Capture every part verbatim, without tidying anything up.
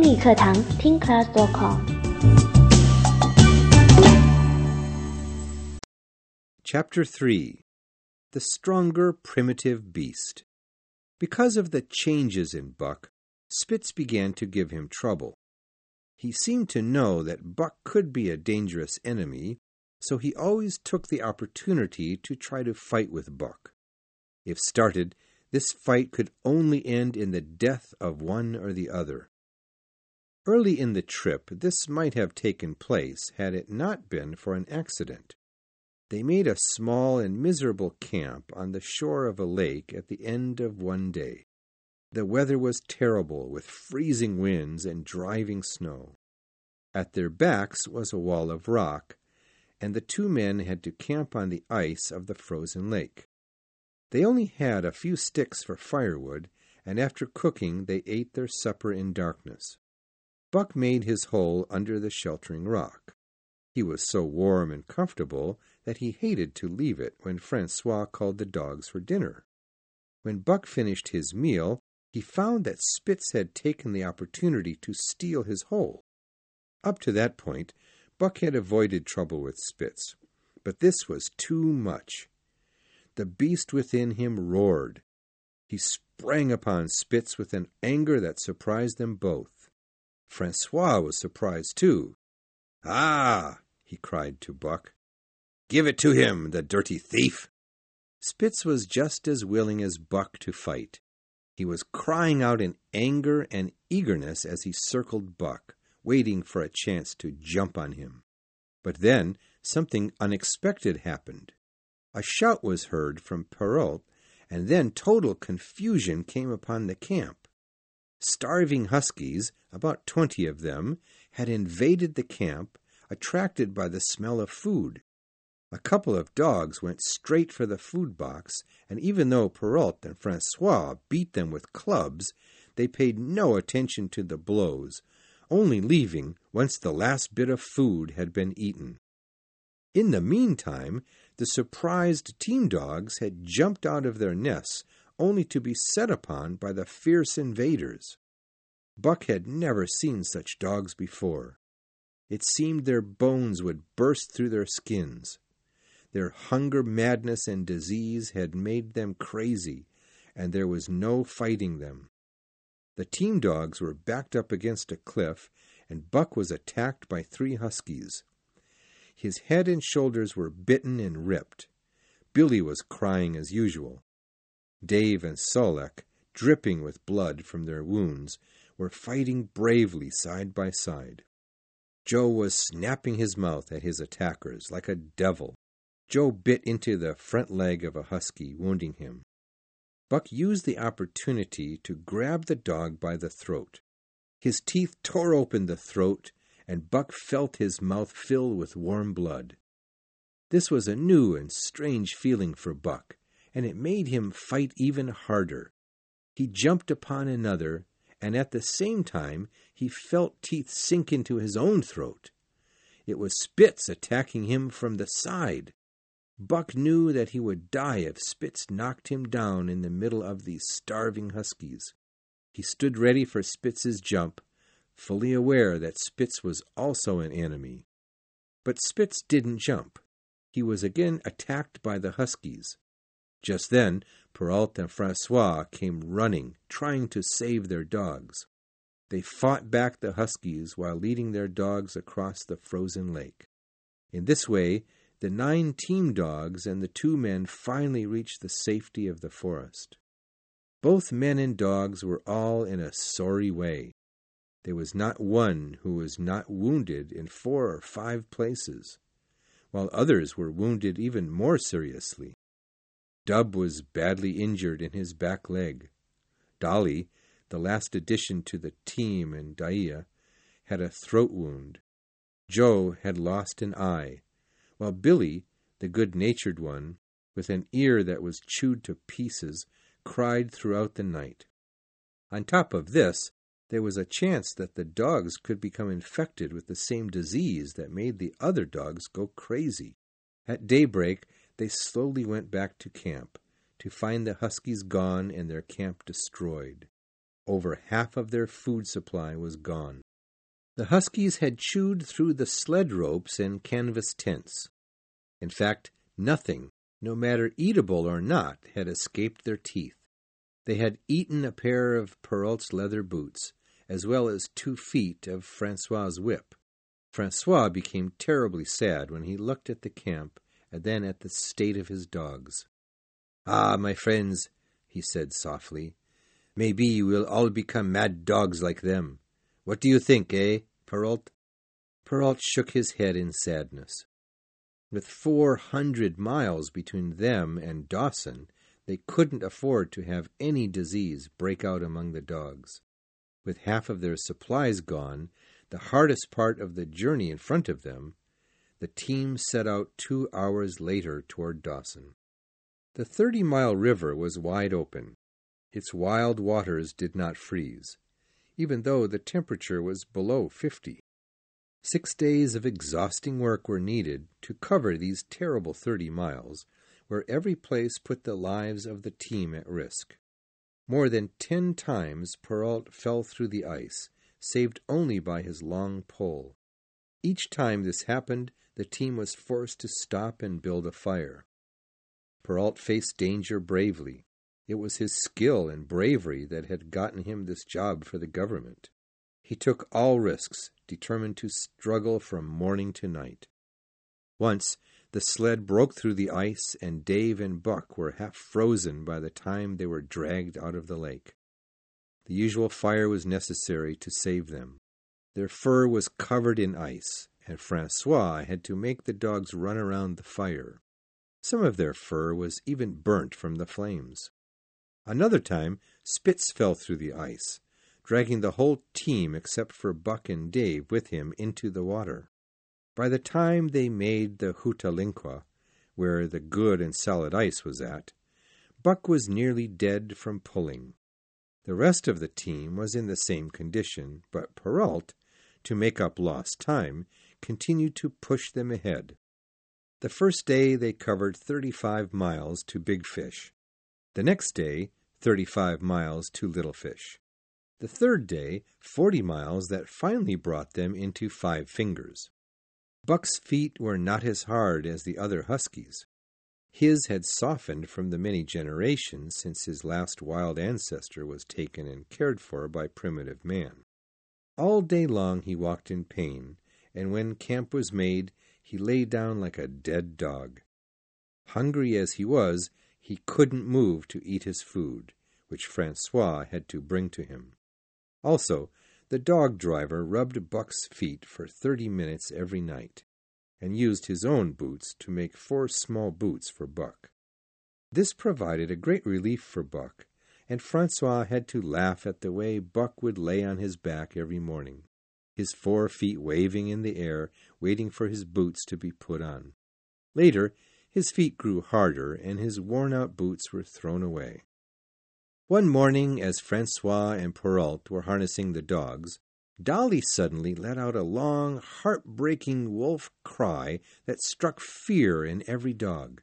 英语课堂 听 class dot com。 Chapter three. The Stronger Primitive Beast. Because of the changes in Buck, Spitz began to give him trouble. He seemed to know that Buck could be a dangerous enemy, so he always took the opportunity to try to fight with Buck. If started, this fight could only end in the death of one or the other. Early in the trip, this might have taken place had it not been for an accident. They made a small and miserable camp on the shore of a lake at the end of one day. The weather was terrible, with freezing winds and driving snow. At their backs was a wall of rock, and the two men had to camp on the ice of the frozen lake. They only had a few sticks for firewood, and after cooking they ate their supper in darkness. Buck made his hole under the sheltering rock. He was so warm and comfortable that he hated to leave it when Francois called the dogs for dinner. When Buck finished his meal, he found that Spitz had taken the opportunity to steal his hole. Up to that point, Buck had avoided trouble with Spitz, but this was too much. The beast within him roared. He sprang upon Spitz with an anger that surprised them both. Francois was surprised too. "Ah!" he cried to Buck. "Give it to him, the dirty thief!" Spitz was just as willing as Buck to fight. He was crying out in anger and eagerness as he circled Buck, waiting for a chance to jump on him. But then something unexpected happened. A shout was heard from Perrault, and then total confusion came upon the camp. Starving huskies, about twenty of them, had invaded the camp, attracted by the smell of food. A couple of dogs went straight for the food box, and even though Perrault and Francois beat them with clubs, they paid no attention to the blows, only leaving once the last bit of food had been eaten. In the meantime, the surprised team dogs had jumped out of their nests, only to be set upon by the fierce invaders. Buck had never seen such dogs before. It seemed their bones would burst through their skins. Their hunger, madness, and disease had made them crazy, and there was no fighting them. The team dogs were backed up against a cliff, and Buck was attacked by three huskies. His head and shoulders were bitten and ripped. Billy was crying as usual. Dave and Solek, dripping with blood from their wounds, were fighting bravely side by side. Joe was snapping his mouth at his attackers like a devil. Joe bit into the front leg of a husky, wounding him. Buck used the opportunity to grab the dog by the throat. His teeth tore open the throat, and Buck felt his mouth fill with warm blood. This was a new and strange feeling for Buck, and it made him fight even harder. He jumped upon another, and at the same time he felt teeth sink into his own throat. It was Spitz attacking him from the side. Buck knew that he would die if Spitz knocked him down in the middle of these starving huskies. He stood ready for Spitz's jump, fully aware that Spitz was also an enemy. But Spitz didn't jump. He was again attacked by the huskies. Just then, Perrault and Francois came running, trying to save their dogs. They fought back the huskies while leading their dogs across the frozen lake. In this way, the nine team dogs and the two men finally reached the safety of the forest. Both men and dogs were all in a sorry way. There was not one who was not wounded in four or five places, while others were wounded even more seriously. Dub was badly injured in his back leg. Dolly, the last addition to the team in Daia, had a throat wound. Joe had lost an eye, while Billy, the good-natured one, with an ear that was chewed to pieces, cried throughout the night. On top of this, there was a chance that the dogs could become infected with the same disease that made the other dogs go crazy. At daybreak, they slowly went back to camp, to find the huskies gone and their camp destroyed. over half of their food supply was gone. The Huskies had chewed through the sled ropes and canvas tents. In fact, nothing, no matter eatable or not, had escaped their teeth. They had eaten a pair of Perrault's leather boots, as well as two feet of Francois's whip. Francois became terribly sad when he looked at the camp and then at the state of his dogs. "Ah, my friends," he said softly, "maybe you will all become mad dogs like them. What do you think, eh, Perrault?" Perrault shook his head in sadness. With four hundred miles between them and Dawson, they couldn't afford to have any disease break out among the dogs. With half of their supplies gone, the hardest part of the journey in front of them, the team set out two hours later toward Dawson. The thirty-mile river was wide open. Its wild waters did not freeze, even though the temperature was below fifty. Six days of exhausting work were needed to cover these terrible thirty miles, where every place put the lives of the team at risk. More than ten times Perrault fell through the ice, saved only by his long pole. Each time this happened, the team was forced to stop and build a fire. Perrault faced danger bravely. It was his skill and bravery that had gotten him this job for the government. He took all risks, determined to struggle from morning to night. Once, the sled broke through the ice, and Dave and Buck were half frozen by the time they were dragged out of the lake. The usual fire was necessary to save them. Their fur was covered in ice, and Francois had to make the dogs run around the fire. Some of their fur was even burnt from the flames. Another time, Spitz fell through the ice, dragging the whole team except for Buck and Dave with him into the water. By the time they made the Hootalinqua, where the good and solid ice was at, Buck was nearly dead from pulling. The rest of the team was in the same condition, but Perrault, to make up lost time, continued to push them ahead. The first day they covered thirty-five miles to Big Fish. The next day, thirty-five miles to Little Fish. The third day, forty miles that finally brought them into Five Fingers. Buck's feet were not as hard as the other Huskies. His had softened from the many generations since his last wild ancestor was taken and cared for by primitive man. All day long he walked in pain, and when camp was made, he lay down like a dead dog. Hungry as he was, he couldn't move to eat his food, which Francois had to bring to him. Also, the dog driver rubbed Buck's feet for thirty minutes every night, and used his own boots to make four small boots for Buck. This provided a great relief for Buck, and Francois had to laugh at the way Buck would lay on his back every morning, his four feet waving in the air, waiting for his boots to be put on. Later, his feet grew harder, and his worn-out boots were thrown away. One morning, as Francois and Perrault were harnessing the dogs, Dolly suddenly let out a long, heartbreaking wolf cry that struck fear in every dog.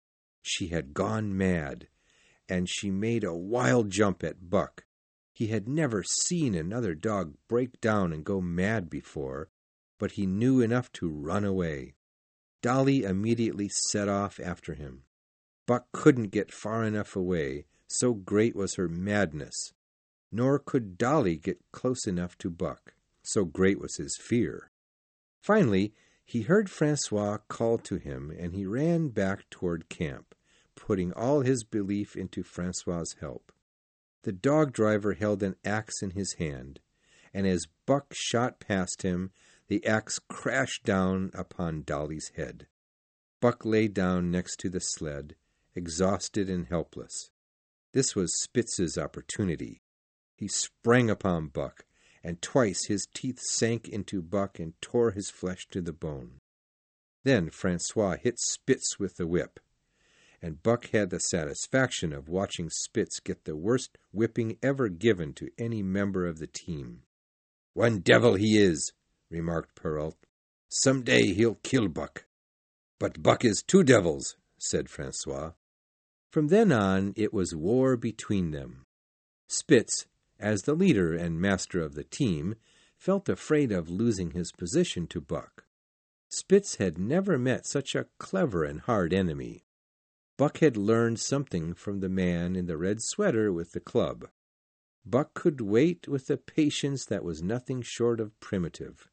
She had gone mad, and she made a wild jump at Buck. He had never seen another dog break down and go mad before, but he knew enough to run away. Dolly immediately set off after him. Buck couldn't get far enough away, so great was her madness, nor could Dolly get close enough to Buck, so great was his fear. Finally, he heard Francois call to him, and he ran back toward camp, putting all his belief into Francois's help. The dog driver held an axe in his hand, and as Buck shot past him, the axe crashed down upon Dolly's head. Buck lay down next to the sled, exhausted and helpless. This was Spitz's opportunity. He sprang upon Buck, and twice his teeth sank into Buck and tore his flesh to the bone. Then Francois hit Spitz with the whip, and Buck had the satisfaction of watching Spitz get the worst whipping ever given to any member of the team. "One devil he is," remarked Perrault. "Some day he'll kill Buck." "But Buck is two devils," said Francois. From then on, it was war between them. Spitz, as the leader and master of the team, felt afraid of losing his position to Buck. Spitz had never met such a clever and hard enemy. Buck had learned something from the man in the red sweater with the club. Buck could wait with a patience that was nothing short of primitive.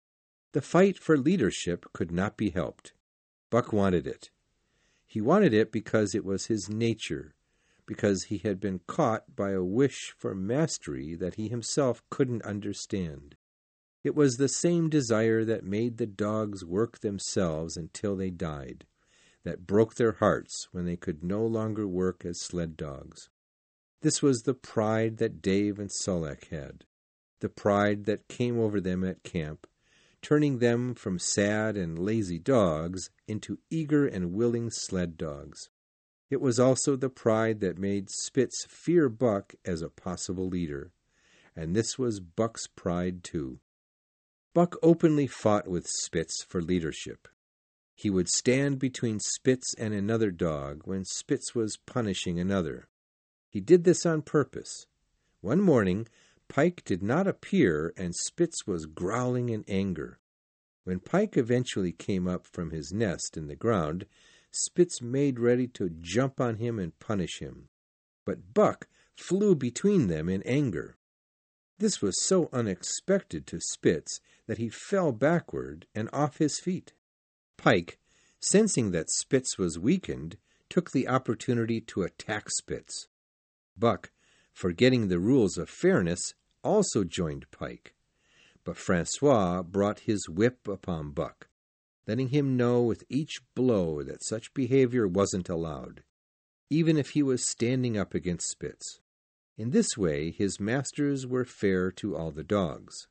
The fight for leadership could not be helped. Buck wanted it. He wanted it because it was his nature, because he had been caught by a wish for mastery that he himself couldn't understand. It was the same desire that made the dogs work themselves until they died, that broke their hearts when they could no longer work as sled dogs. This was the pride that Dave and Solek had, the pride that came over them at camp, turning them from sad and lazy dogs into eager and willing sled dogs. It was also the pride that made Spitz fear Buck as a possible leader, and this was Buck's pride too. Buck openly fought with Spitz for leadership. He would stand between Spitz and another dog when Spitz was punishing another. He did this on purpose. One morning, Pike did not appear, and Spitz was growling in anger. When Pike eventually came up from his nest in the ground, Spitz made ready to jump on him and punish him. But Buck flew between them in anger. This was so unexpected to Spitz that he fell backward and off his feet. Pike, sensing that Spitz was weakened, took the opportunity to attack Spitz. Buck, forgetting the rules of fairness, also joined Pike. But Francois brought his whip upon Buck, letting him know with each blow that such behavior wasn't allowed, even if he was standing up against Spitz. In this way, his masters were fair to all the dogs.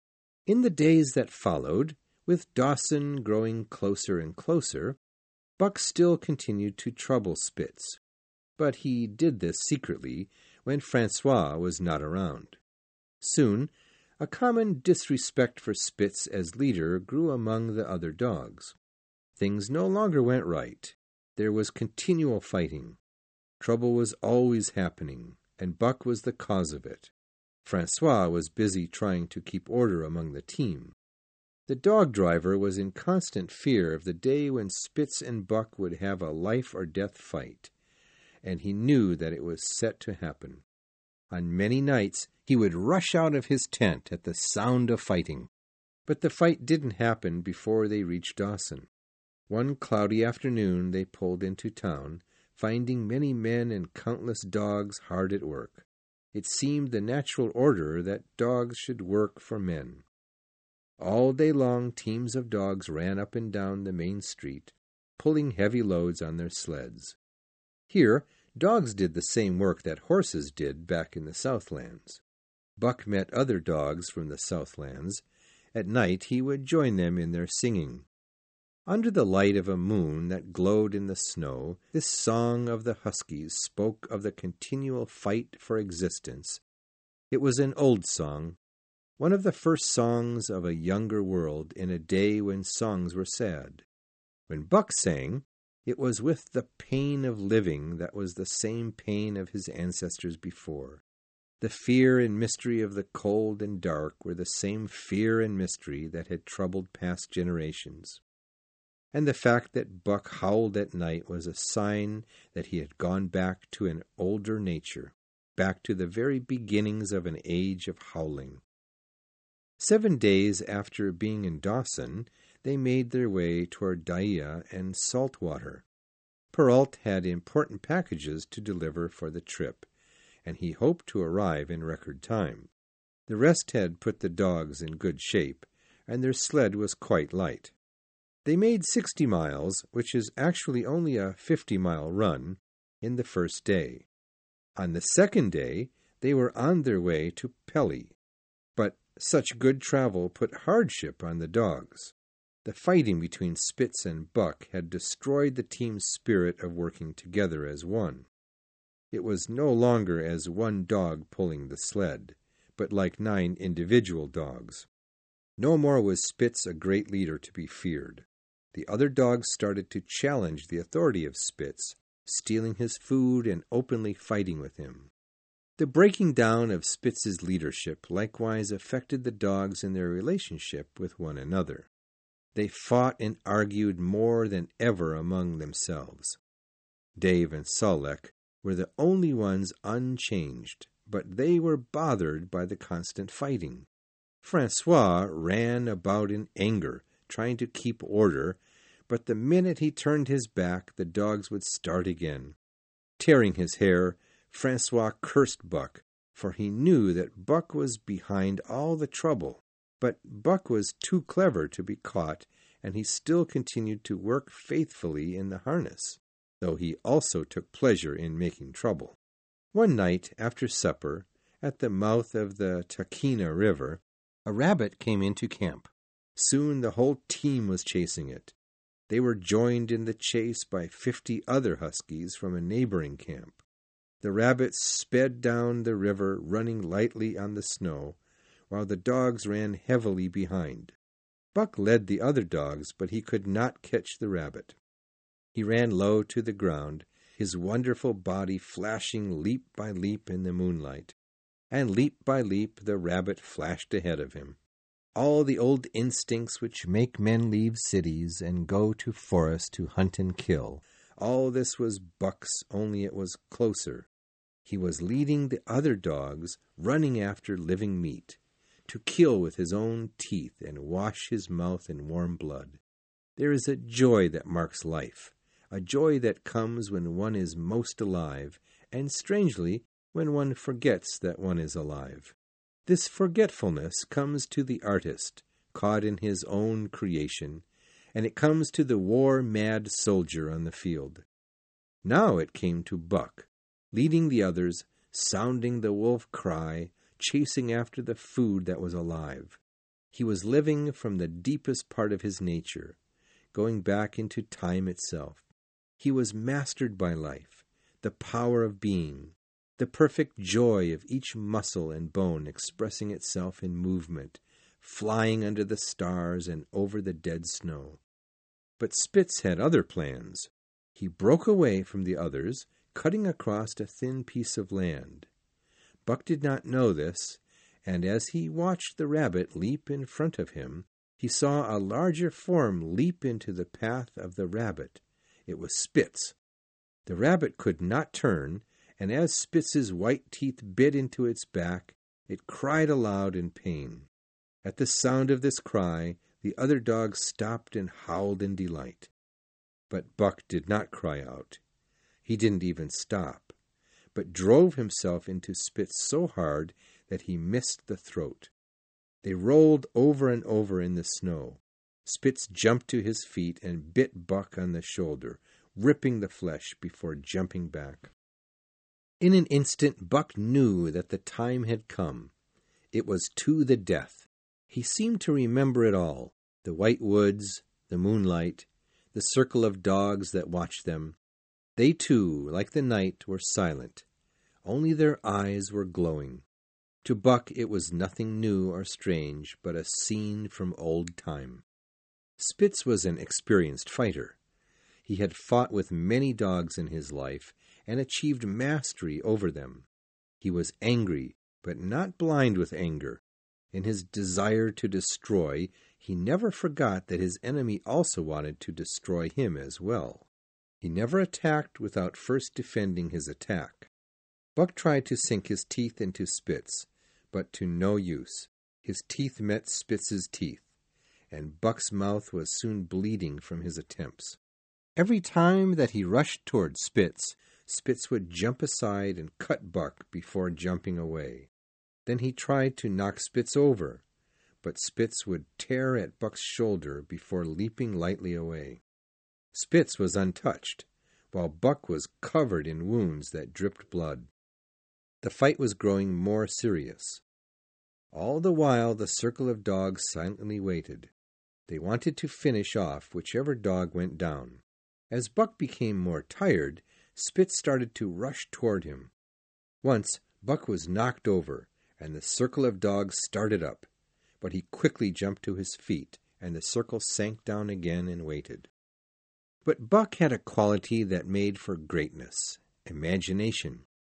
In the days that followed, with Dawson growing closer and closer, Buck still continued to trouble Spitz, but he did this secretly when Francois was not around. Soon, a common disrespect for Spitz as leader grew among the other dogs. Things no longer went right. There was continual fighting. Trouble was always happening, and Buck was the cause of it. Francois was busy trying to keep order among the team. The dog driver was in constant fear of the day when Spitz and Buck would have a life-or-death fight, and he knew that it was set to happen. On many nights, he would rush out of his tent at the sound of fighting. But the fight didn't happen before they reached Dawson. One cloudy afternoon they pulled into town, finding many men and countless dogs hard at work. It seemed the natural order that dogs should work for men. All day long teams of dogs ran up and down the main street, pulling heavy loads on their sleds. Here, dogs did the same work that horses did back in the Southlands. Buck met other dogs from the Southlands. At night he would join them in their singing. Under the light of a moon that glowed in the snow, this song of the huskies spoke of the continual fight for existence. It was an old song, one of the first songs of a younger world in a day when songs were sad. When Buck sang, it was with the pain of living that was the same pain of his ancestors before. The fear and mystery of the cold and dark were the same fear and mystery that had troubled past generations. And the fact that Buck howled at night was a sign that he had gone back to an older nature, back to the very beginnings of an age of howling. Seven days after being in Dawson, they made their way toward Dyea and Saltwater. Perrault had important packages to deliver for the trip, and he hoped to arrive in record time. The rest had put the dogs in good shape, and their sled was quite light. They made sixty miles, which is actually only a fifty-mile run, in the first day. On the second day, they were on their way to Pelly, but such good travel put hardship on the dogs. The fighting between Spitz and Buck had destroyed the team's spirit of working together as one. It was no longer as one dog pulling the sled, but like nine individual dogs. No more was Spitz a great leader to be feared. The other dogs started to challenge the authority of Spitz, stealing his food and openly fighting with him. The breaking down of Spitz's leadership likewise affected the dogs in their relationship with one another. They fought and argued more than ever among themselves. Dave and Solek were the only ones unchanged, but they were bothered by the constant fighting. Francois ran about in anger, trying to keep order, but the minute he turned his back, the dogs would start again. Tearing his hair, Francois cursed Buck, for he knew that Buck was behind all the trouble. But Buck was too clever to be caught, and he still continued to work faithfully in the harness, though he also took pleasure in making trouble. One night, after supper, at the mouth of the Tahkeena River, a rabbit came into camp. Soon the whole team was chasing it. They were joined in the chase by fifty other huskies from a neighboring camp. The rabbit sped down the river, running lightly on the snow, while the dogs ran heavily behind. Buck led the other dogs, but he could not catch the rabbit. He ran low to the ground, his wonderful body flashing leap by leap in the moonlight. And leap by leap the rabbit flashed ahead of him. All the old instincts which make men leave cities and go to forests to hunt and kill, all this was Buck's, only it was closer. He was leading the other dogs, running after living meat, to kill with his own teeth and wash his mouth in warm blood. There is a joy that marks life, a joy that comes when one is most alive, and strangely, when one forgets that one is alive. This forgetfulness comes to the artist, caught in his own creation, and it comes to the war-mad soldier on the field. Now it came to Buck, leading the others, sounding the wolf cry, chasing after the food that was alive. He was living from the deepest part of his nature, going back into time itself. He was mastered by life, the power of being, the perfect joy of each muscle and bone expressing itself in movement, flying under the stars and over the dead snow. But Spitz had other plans. He broke away from the others, cutting across a thin piece of land. Buck did not know this, and as he watched the rabbit leap in front of him, he saw a larger form leap into the path of the rabbit. It was Spitz. The rabbit could not turn, and as Spitz's white teeth bit into its back, it cried aloud in pain. At the sound of this cry, the other dogs stopped and howled in delight. But Buck did not cry out. He didn't even stop, but drove himself into Spitz so hard that he missed the throat. They rolled over and over in the snow. Spitz jumped to his feet and bit Buck on the shoulder, ripping the flesh before jumping back. In an instant, Buck knew that the time had come. It was to the death. He seemed to remember it all, the white woods, the moonlight, the circle of dogs that watched them. They too, like the night, were silent. Only their eyes were glowing. To Buck it was nothing new or strange, but a scene from old time. Spitz was an experienced fighter. He had fought with many dogs in his life and achieved mastery over them. He was angry, but not blind with anger. In his desire to destroy, he never forgot that his enemy also wanted to destroy him as well. He never attacked without first defending his attack. Buck tried to sink his teeth into Spitz, but to no use. His teeth met Spitz's teeth, and Buck's mouth was soon bleeding from his attempts. Every time that he rushed toward Spitz, Spitz would jump aside and cut Buck before jumping away. Then he tried to knock Spitz over, but Spitz would tear at Buck's shoulder before leaping lightly away. Spitz was untouched, while Buck was covered in wounds that dripped blood. The fight was growing more serious. All the while the circle of dogs silently waited. They wanted to finish off whichever dog went down. As Buck became more tired, Spitz started to rush toward him. Once Buck was knocked over, and the circle of dogs started up, but he quickly jumped to his feet, and the circle sank down again and waited. But Buck had a quality that made for greatness, imagination.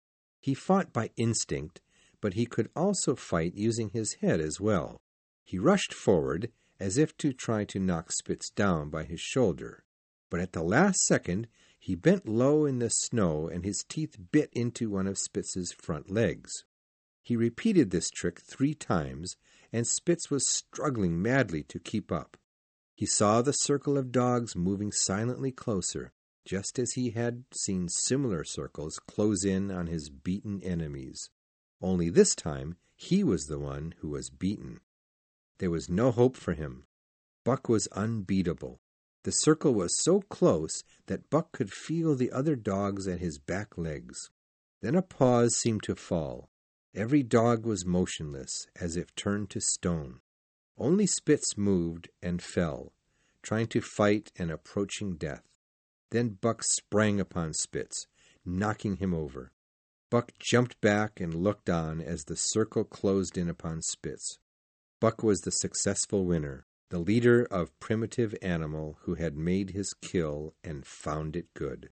He fought by instinct, but he could also fight using his head as well. He rushed forward as if to try to knock Spitz down by his shoulder, but at the last second he bent low in the snow and his teeth bit into one of Spitz's front legs. He repeated this trick three times, and Spitz was struggling madly to keep up. He saw the circle of dogs moving silently closer, just as he had seen similar circles close in on his beaten enemies. Only this time he was the one who was beaten. There was no hope for him. Buck was unbeatable. The circle was so close that Buck could feel the other dogs at his back legs. Then a pause seemed to fall. Every dog was motionless, as if turned to stone. Only Spitz moved and fell, trying to fight an approaching death. Then Buck sprang upon Spitz, knocking him over. Buck jumped back and looked on as the circle closed in upon Spitz. Buck was the successful winner, the leader of primitive animal who had made his kill and found it good.